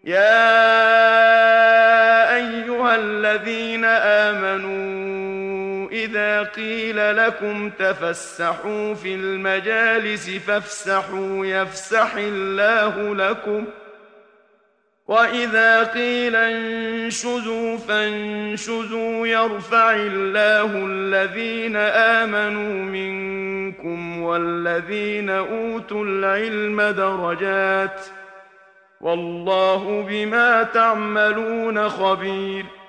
يا أيها الذين آمنوا إذا قيل لكم تفسحوا في المجالس فافسحوا يفسح الله لكم، وإذا قيل انشزوا فانشزوا يرفع الله الذين آمنوا منكم والذين أوتوا العلم درجات، والله بما تعملون خبير.